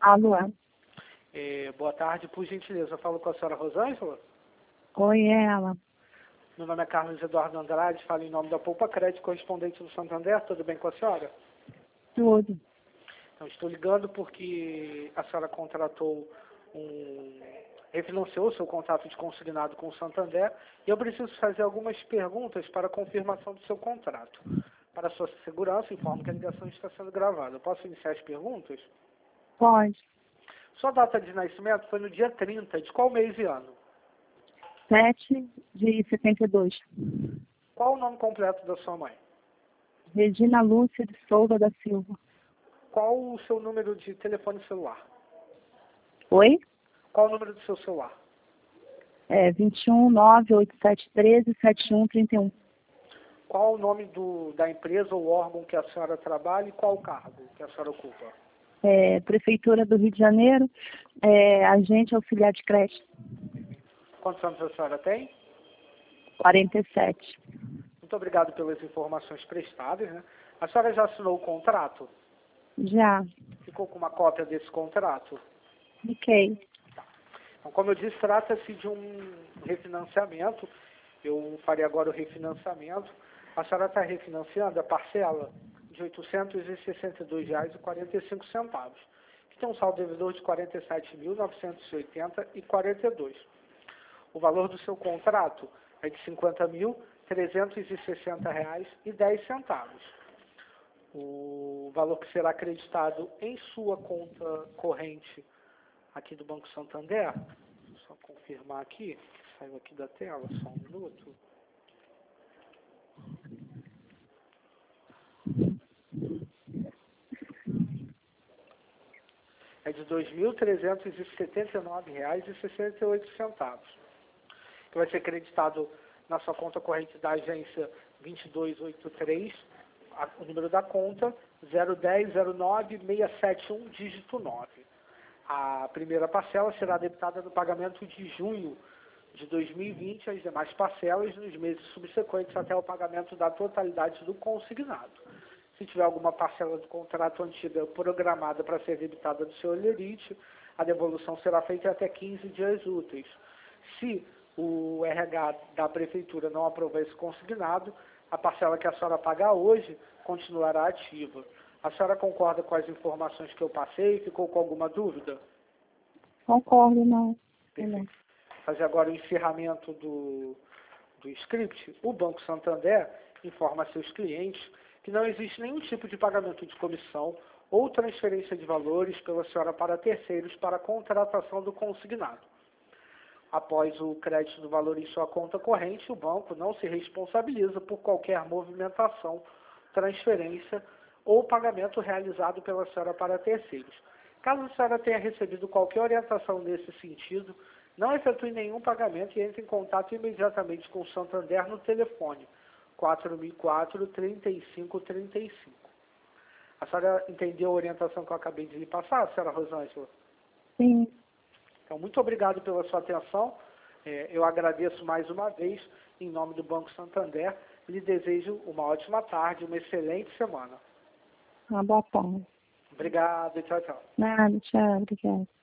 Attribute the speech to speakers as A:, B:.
A: Alô?
B: Boa tarde, por gentileza, eu falo com a senhora Rosângela.
A: Oi, é ela.
B: Meu nome é Carlos Eduardo Andrade, falo em nome da Poupa Crédito, correspondente do Santander. Tudo bem com a senhora?
A: Tudo.
B: Então, estou ligando porque a senhora refinanciou o seu contrato de consignado com o Santander e eu preciso fazer algumas perguntas para a confirmação do seu contrato. Para sua segurança, informo que a ligação está sendo gravada. Eu posso iniciar as perguntas?
A: Pode.
B: Sua data de nascimento foi no dia 30, de qual mês e ano?
A: 7/72.
B: Qual o nome completo da sua mãe?
A: Regina Lúcia de Souza da Silva.
B: Qual o seu número de telefone celular?
A: Oi?
B: Qual o número do seu celular?
A: 21 98713 7131.
B: Qual o nome da empresa ou órgão que a senhora trabalha e qual o cargo que a senhora ocupa?
A: Prefeitura do Rio de Janeiro, agente auxiliar de creche.
B: Quantos anos a senhora tem?
A: 47.
B: Muito obrigado pelas informações prestadas, né? A senhora já assinou o contrato?
A: Já.
B: Ficou com uma cópia desse contrato?
A: Fiquei.
B: Então, como eu disse, trata-se de um refinanciamento. Eu farei agora o refinanciamento. A senhora está refinanciando a parcela de R$ 862,45, que tem um saldo devedor de R$ 47.980,42. O valor do seu contrato é de R$ 50.360,10. O valor que será acreditado em sua conta corrente aqui do Banco Santander, vou só confirmar aqui, que saiu aqui da tela, só um minuto. É de R$ 2.379,68, que vai ser acreditado na sua conta corrente da agência 2283, o número da conta 01009-671, dígito 9. A primeira parcela será debitada no pagamento de junho de 2020, as demais parcelas nos meses subsequentes até o pagamento da totalidade do consignado. Se tiver alguma parcela do contrato antiga programada para ser debitada do seu olerite, a devolução será feita até 15 dias úteis. Se o RH da Prefeitura não aprovar esse consignado, a parcela que a senhora pagar hoje continuará ativa. A senhora concorda com as informações que eu passei? Ficou com alguma dúvida?
A: Concordo, não.
B: Perfeito. Fazer agora o encerramento do script. O Banco Santander informa a seus clientes que não existe nenhum tipo de pagamento de comissão ou transferência de valores pela senhora para terceiros para a contratação do consignado. Após o crédito do valor em sua conta corrente, o banco não se responsabiliza por qualquer movimentação, transferência ou pagamento realizado pela senhora para terceiros. Caso a senhora tenha recebido qualquer orientação nesse sentido, não efetue nenhum pagamento e entre em contato imediatamente com o Santander no telefone 4004-3535. A senhora entendeu a orientação que eu acabei de lhe passar, senhora Rosângela?
A: Sim.
B: Então, muito obrigado pela sua atenção. Eu agradeço mais uma vez, em nome do Banco Santander, lhe desejo uma ótima tarde, uma excelente semana.
A: Boa tarde.
B: Obrigado e tchau, tchau.
A: Nada, tchau, obrigada.